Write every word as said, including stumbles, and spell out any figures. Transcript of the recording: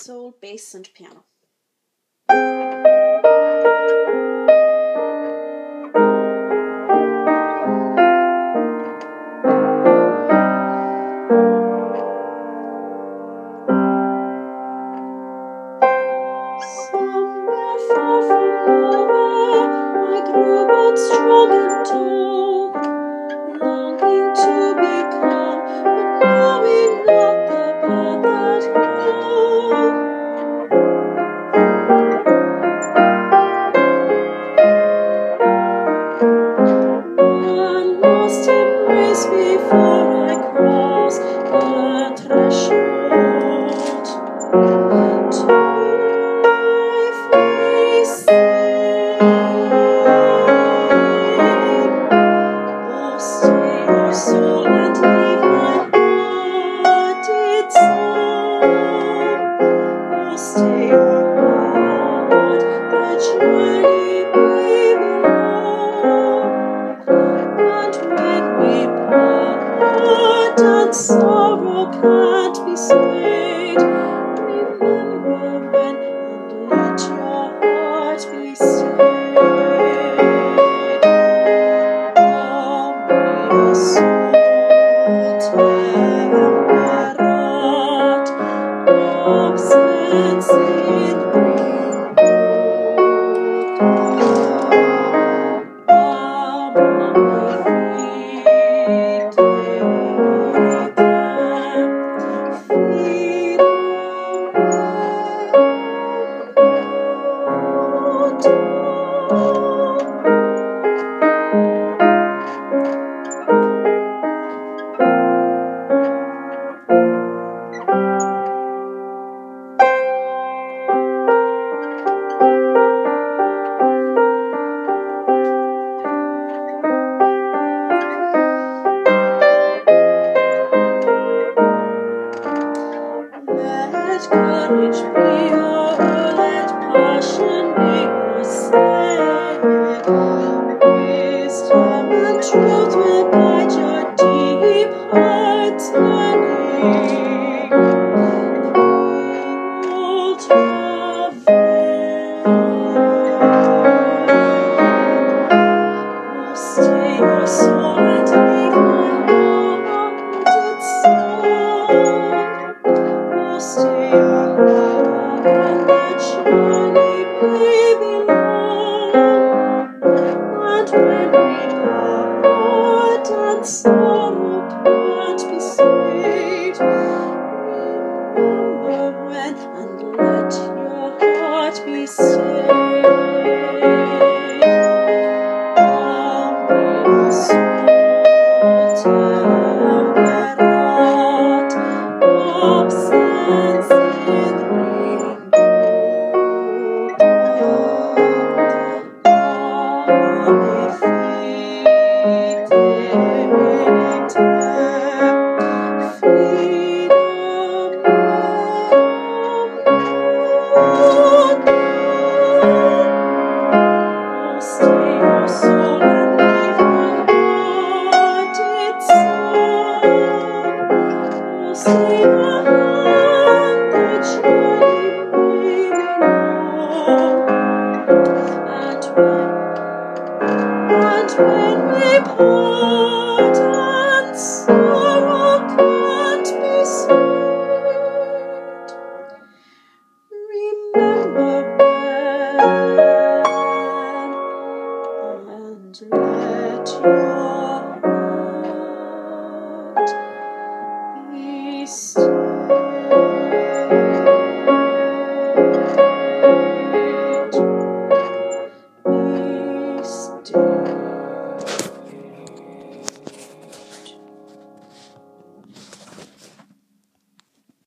soul, bass and piano. Somewhere far from nowhere, I grew both strong and tall, longing to become, but knowing not the path that go. One lost embrace before I cross the threshold to life we sing. Oh, stay your soul and leave my heart its song. Oh, stay your heart, the journey we belong. And when we part and sorrow can't be swayed, remember when and let your heart be stayed. Oh, mia soul temperat, absens in Let courage be your rule, let passion be your say. Wisdom and truth will guide your deep heart's learning. You'll travail. Oh, stay your soul and leave my heart its song. Oh, stay your heart and the journey may be long. And when we part and sorrow can't be swayed, remember when and let your heart be stayed. Oh, mia soul temperat, absens in rimota, ame fidelite, fidam remota. Oh, stay your soul and leave my heart its song. Oh, stay my heart, the journey may be long. And when, and when we part and sorrow can't be swayed, remember when and let your